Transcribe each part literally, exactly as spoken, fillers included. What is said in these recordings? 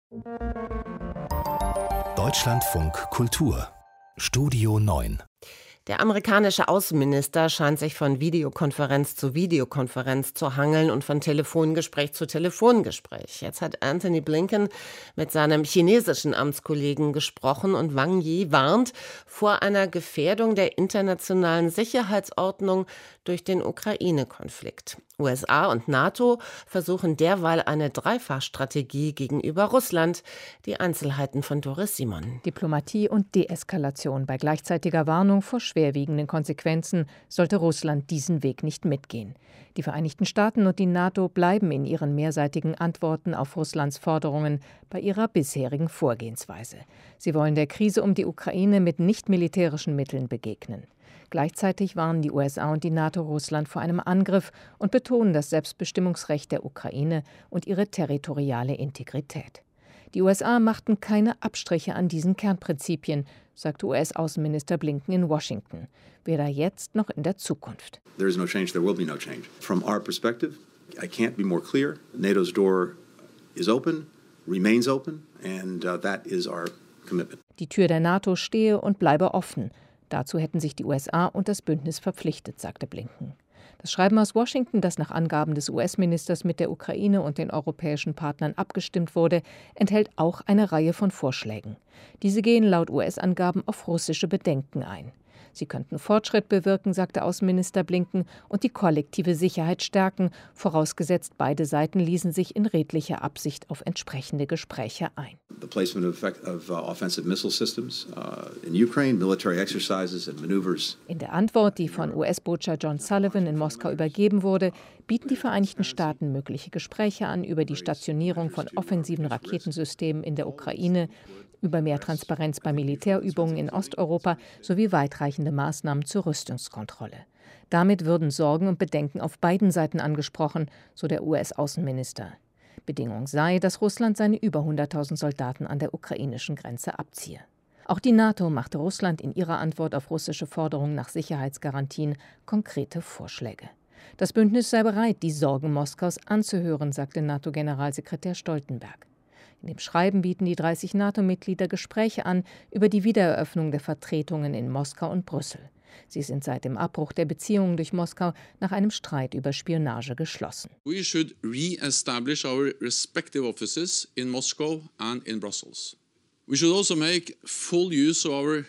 Deutschlandfunk Kultur Studio neun. Der amerikanische Außenminister scheint sich von Videokonferenz zu Videokonferenz zu hangeln und von Telefongespräch zu Telefongespräch. Jetzt hat Antony Blinken mit seinem chinesischen Amtskollegen gesprochen und Wang Yi warnt vor einer Gefährdung der internationalen Sicherheitsordnung durch den Ukraine-Konflikt. U S A und NATO versuchen derweil eine Dreifachstrategie gegenüber Russland. Die Einzelheiten von Doris Simon. Diplomatie und Deeskalation bei gleichzeitiger Warnung vor schwerwiegenden Konsequenzen sollte Russland diesen Weg nicht mitgehen. Die Vereinigten Staaten und die NATO bleiben in ihren mehrseitigen Antworten auf Russlands Forderungen bei ihrer bisherigen Vorgehensweise. Sie wollen der Krise um die Ukraine mit nicht-militärischen Mitteln begegnen. Gleichzeitig warnen die U S A und die NATO Russland vor einem Angriff und betonen das Selbstbestimmungsrecht der Ukraine und ihre territoriale Integrität. Die U S A machten keine Abstriche an diesen Kernprinzipien, sagte U S-Außenminister Blinken in Washington, weder jetzt noch in der Zukunft. There is no change, there will be no change. From our perspective, I can't be more clear. NATO's door is open, remains open, and uh, that is our commitment. Die Tür der NATO stehe und bleibe offen. Dazu hätten sich die U S A und das Bündnis verpflichtet, sagte Blinken. Das Schreiben aus Washington, das nach Angaben des U S-Ministers mit der Ukraine und den europäischen Partnern abgestimmt wurde, enthält auch eine Reihe von Vorschlägen. Diese gehen laut U S-Angaben auf russische Bedenken ein. Sie könnten Fortschritt bewirken, sagte Außenminister Blinken, und die kollektive Sicherheit stärken, vorausgesetzt beide Seiten ließen sich in redlicher Absicht auf entsprechende Gespräche ein. The placement of, of uh, offensive missile systems uh, in Ukraine, military exercises and maneuvers. In der Antwort, die von U S-Botschafter John Sullivan in Moskau übergeben wurde, bieten die Vereinigten Staaten mögliche Gespräche an über die Stationierung von offensiven Raketensystemen in der Ukraine, über mehr Transparenz bei Militärübungen in Osteuropa sowie weitreichende Maßnahmen zur Rüstungskontrolle. Damit würden Sorgen und Bedenken auf beiden Seiten angesprochen, so der U S-Außenminister. Bedingung sei, dass Russland seine über hunderttausend Soldaten an der ukrainischen Grenze abziehe. Auch die NATO machte Russland in ihrer Antwort auf russische Forderungen nach Sicherheitsgarantien konkrete Vorschläge. Das Bündnis sei bereit, die Sorgen Moskaus anzuhören, sagte NATO-Generalsekretär Stoltenberg. In dem Schreiben bieten die dreißig NATO-Mitglieder Gespräche an über die Wiedereröffnung der Vertretungen in Moskau und Brüssel. Sie sind seit dem Abbruch der Beziehungen durch Moskau nach einem Streit über Spionage geschlossen. We should re-establish our respective offices in Moscow and in Brussels. We should also make full use of our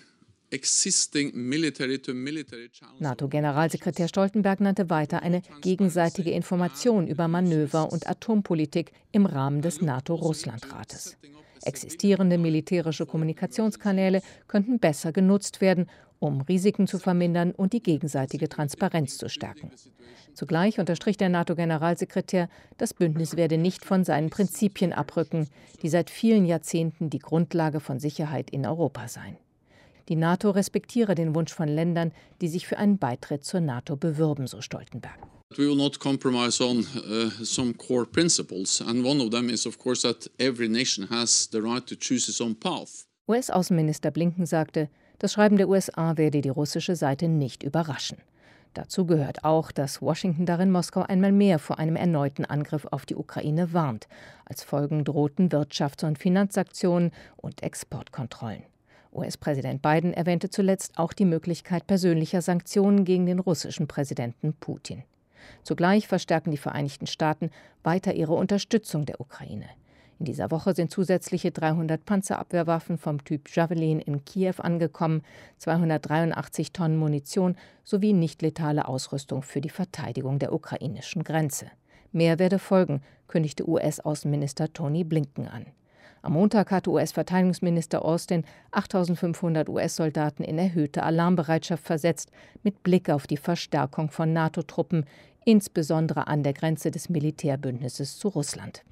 NATO-Generalsekretär Stoltenberg nannte weiter eine gegenseitige Information über Manöver und Atompolitik im Rahmen des NATO-Russland-Rates. Existierende militärische Kommunikationskanäle könnten besser genutzt werden, um Risiken zu vermindern und die gegenseitige Transparenz zu stärken. Zugleich unterstrich der NATO-Generalsekretär, das Bündnis werde nicht von seinen Prinzipien abrücken, die seit vielen Jahrzehnten die Grundlage von Sicherheit in Europa seien. Die NATO respektiere den Wunsch von Ländern, die sich für einen Beitritt zur NATO bewirben, so Stoltenberg. We will not compromise on uh, some core principles, and one of them is of course that every nation has the right to choose its own path. U S-Außenminister Blinken sagte, das Schreiben der U S A werde die russische Seite nicht überraschen. Dazu gehört auch, dass Washington darin Moskau einmal mehr vor einem erneuten Angriff auf die Ukraine warnt. Als Folgen drohten Wirtschafts- und Finanzsanktionen und Exportkontrollen. U S-Präsident Biden erwähnte zuletzt auch die Möglichkeit persönlicher Sanktionen gegen den russischen Präsidenten Putin. Zugleich verstärken die Vereinigten Staaten weiter ihre Unterstützung der Ukraine. In dieser Woche sind zusätzliche dreihundert Panzerabwehrwaffen vom Typ Javelin in Kiew angekommen, zweihundertdreiundachtzig Tonnen Munition sowie nicht-letale Ausrüstung für die Verteidigung der ukrainischen Grenze. Mehr werde folgen, kündigte U S-Außenminister Tony Blinken an. Am Montag hatte U S-Verteidigungsminister Austin achttausendfünfhundert U S-Soldaten in erhöhte Alarmbereitschaft versetzt, mit Blick auf die Verstärkung von NATO-Truppen, insbesondere an der Grenze des Militärbündnisses zu Russland.